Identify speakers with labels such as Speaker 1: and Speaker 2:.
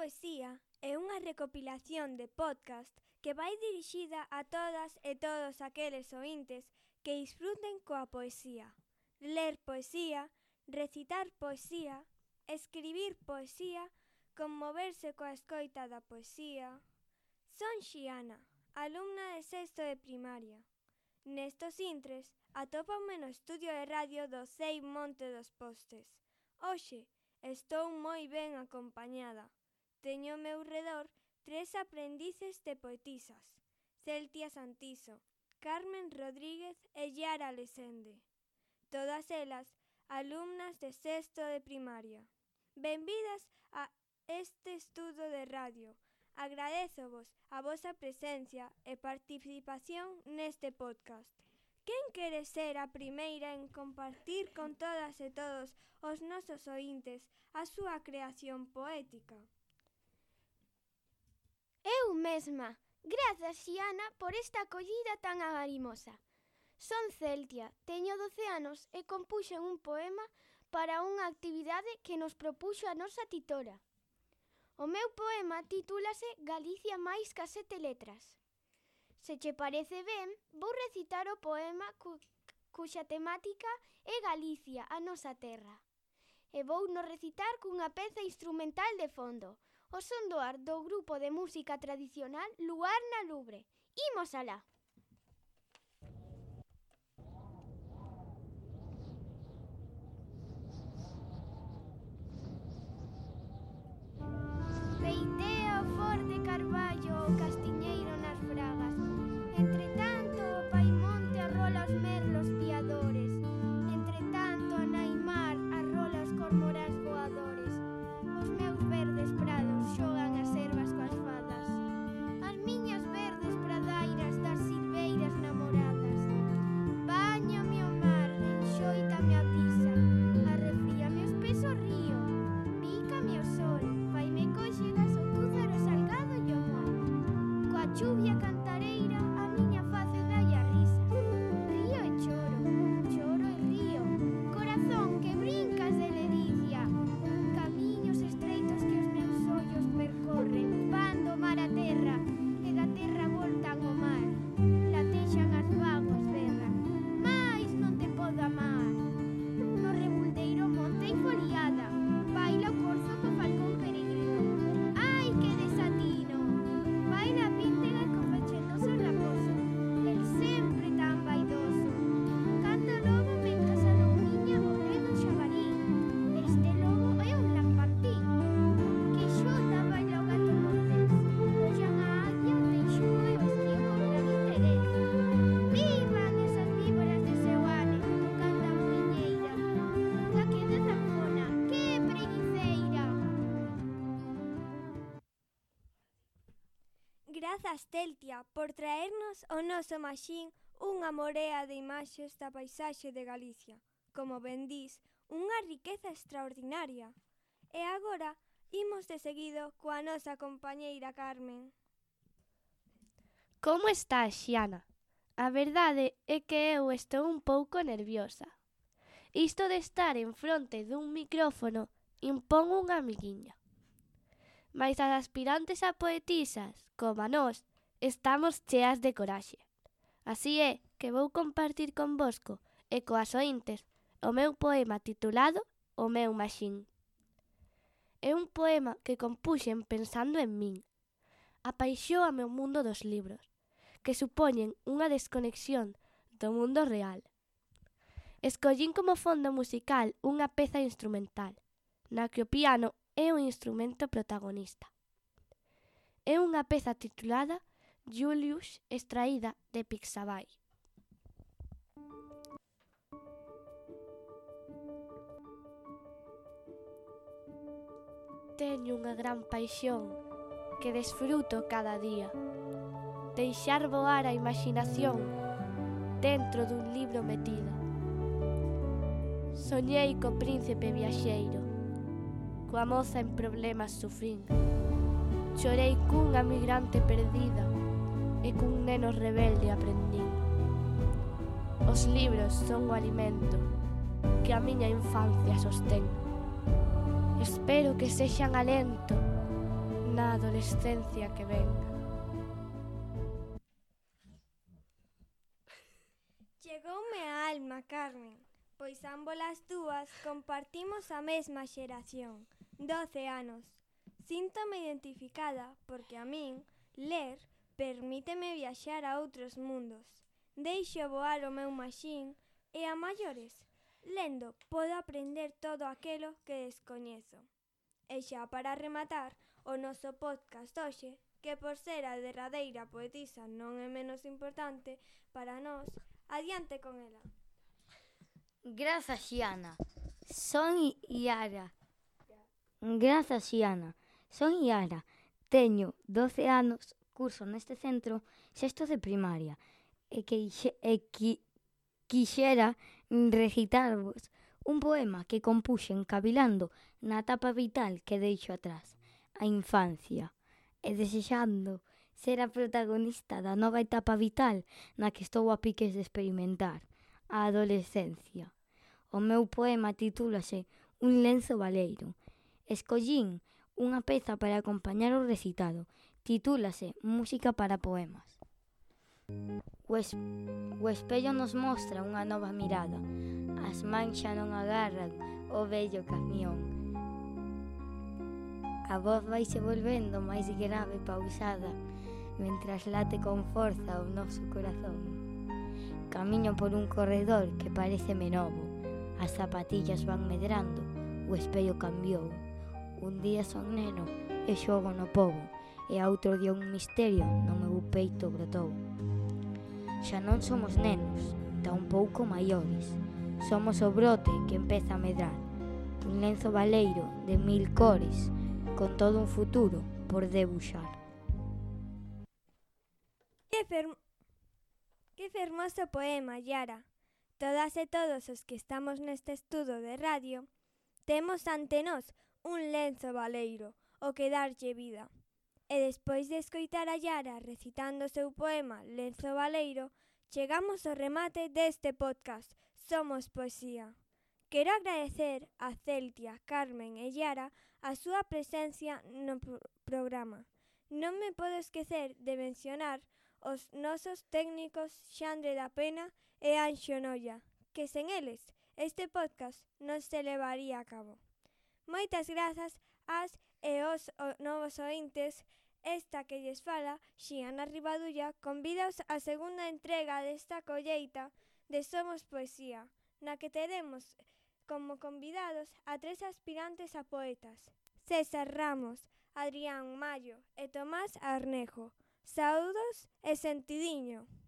Speaker 1: Poesía é unha recopilación de podcast que vai dirixida a todas e todos aqueles ointes que disfruten coa poesía. Ler poesía, recitar poesía, escribir poesía, conmoverse coa escoita da poesía. Son Xiana, alumna de sexto de primaria. Nestos intres atópame no estudio de radio do CEI Monte dos Postes. Hoxe estou moi ben acompañada. Teño ao meu redor 3 aprendices de poetisas: Celtia Santiso, Carmen Rodríguez e Yara Lesende. Todas elas alumnas de sexto de primaria. Benvidas a este estudo de radio. Agradézovos a vosa presencia e participación neste podcast. Quen quere ser a primeira en compartir con todas e todos os nosos ointes a súa creación poética?
Speaker 2: Eu mesma. Grazas, Xiana, por esta acollida tan agarimosa. Son Celtia, teño 12 anos e compuxen un poema para unha actividade que nos propuxo a nosa titora. O meu poema titúlase Galicia máis ca 7 letras. Se che parece ben, vou recitar o poema cuxa temática é Galicia, a nosa terra. E vou no recitar cunha peza instrumental de fondo, o son do ar do grupo de música tradicional Luar na Lubre. Imos alá! Peitea o forte carballo o castiñeiro nas fragas. Entre tanto o paimonte arrola os merlos piadores. Entre tanto a Naimar arrola os cormoráns voadores. Os meus verdes prados xogan as ervas coas fadas. As miñas verdes pradairas das silveiras namoradas. Báñame o mar, enxóitame a brisa. Arrefríame os pés o río. Pícame o sol, faime cóxegas o túzaro salgado e o mar. Coa chuvia cantareira a miña face dalle a risa. Río e choro, choro e río. Corazón que brincas de ledicia. Camiños estreitos que os meus ollos percorren. Van do mar a terra e da terra voltan ao mar. Latexan as vaguas berra. Mais non te podo amar. No rebuldeiro monte e foliada. Baila o corzo co falcón peregrino. Ai, que desatino! Baila a píntega co fachendoso raposo. El sempre tan vaidoso. Canta lobo mentres a loumiña mordendo o xabarí. Este lobo é un lampartín. Que xota baila o gato montés. Ollan a águia, deixou e o esquío con gran interés. Vivan esas víboras de Seoane, tocando a muiñeira. La que de zanfona, que preguiceira.
Speaker 1: Grazas, Celtia, por traernos ao noso maxín unha morea de imaxes da paisaxe de Galicia. Como ben dís, unha riqueza extraordinaria. E agora imos de seguido coa nosa compañeira Carmen.
Speaker 3: Como estás, Xiana? A verdade é que eu estou un pouco nerviosa. Isto de estar en fronte dun micrófono impón unha amiguiña. Mais as aspirantes a poetisas, como nós, estamos cheas de coraxe. Así é que vou compartir convosco e coas ointes o meu poema titulado O meu maxín. É un poema que compuxen pensando en min. Apaixóame o mundo dos libros, que supoñen unha desconexión do mundo real. Escollín como fondo musical unha peza instrumental, na que o piano é o instrumento protagonista. É unha peza titulada Julius, extraída de Pixabay. Teño unha gran paixón que desfruto cada día. Deixar voar a imaginación dentro dun libro metida. Soñei co príncipe viaxeiro, coa moza en problemas sufrín. Chorei cunha migrante perdida e cun neno rebelde aprendín. Os libros son o alimento que a miña infancia sostén. Espero que sexan alento a adolescencia que ven.
Speaker 1: Chegoume a alma, Carmen, pois ámbolas dúas compartimos a mesma xeración, 12 anos. Síntome identificada porque a min, ler, permíteme viaxar a outros mundos. Deixo voar o meu maxín e a maiores, lendo, podo aprender todo aquelo que descoñezo. E xa para rematar, o noso podcast hoxe, que por ser a derradeira poetisa non é menos importante para nós, adiante con ela.
Speaker 4: Grazas, Xiana. Son Iara. Grazas, Xiana. Son Iara. Teño 12 anos, curso neste centro sexto de primaria e quixera recitarvos un poema que compuxen cavilando na etapa vital que deixo atrás, a infancia, e desexando ser a protagonista da nova etapa vital na que estou a piques de experimentar, a adolescencia. O meu poema titúlase Un lenzo baleiro. Escollín unha peza para acompañar o recitado. Titúlase Música para poemas. O espello nos mostra unha nova mirada. As mans xa non agarran o vello camión. A voz vaise volvendo máis grave e pausada, mentras late con forza o noso corazón. Camiño por un corredor que pareceme novo. As zapatillas van medrando, o espello cambiou. Un día son neno e xogo no pobo, e a outro día un misterio no meu peito brotou. Xa non somos nenos, tampouco maiores. Somos o brote que empeza a medrar. Un lenzo baleiro de 1000 cores, con todo un futuro por debuxar.
Speaker 1: Que fermoso poema, Yara. Todas e todos os que estamos neste estudo de radio temos ante nós un lenzo baleiro, o que darlle vida. E despois de escoitar a Yara recitando o seu poema Lenzo Baleiro, chegamos ao remate deste podcast Somos Poesía. Quero agradecer a Celtia, Carmen e Yara a súa presencia no programa. Non me podo esquecer de mencionar os nosos técnicos Xandre da Pena e Anxo Noia, que sen eles este podcast non se levaría a cabo. Moitas grazas ás e os novos ointes. Esta que lles fala, Xiana Rivadulla, convídaos á segunda entrega desta colleita de Somos Poesía, na que teremos como convidados a 3 aspirantes a poetas: César Ramos, Adrián Mallo e Tomás Arnejo. Saúdos e sentidiño.